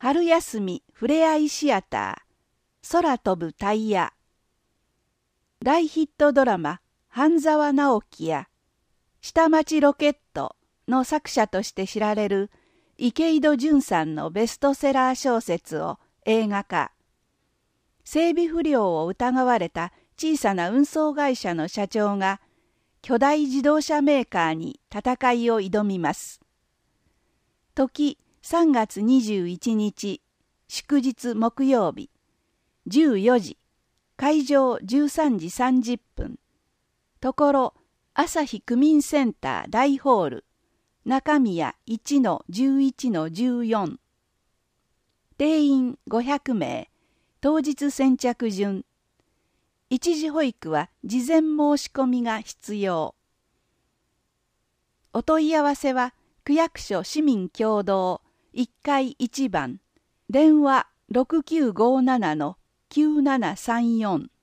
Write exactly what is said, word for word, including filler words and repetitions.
春休みふれあいシアター、空飛ぶタイヤ。大ヒットドラマ、半沢直樹や、下町ロケットの作者として知られる池井戸潤さんのベストセラー小説を映画化。整備不良を疑われた小さな運送会社の社長が、巨大自動車メーカーに戦いを挑みます。時さんがつにじゅういちにち、祝日木曜日、じゅうよじ、会場じゅうさんじさんじゅっぷん、ところ朝日区民センター大ホール、中宮 いちのじゅういちのじゅうよん、定員ごひゃくめい、当日先着順、一時保育は事前申し込みが必要。お問い合わせは区役所市民共同いっかいいちばん、電話ろくきゅうごななのきゅうななさんよん。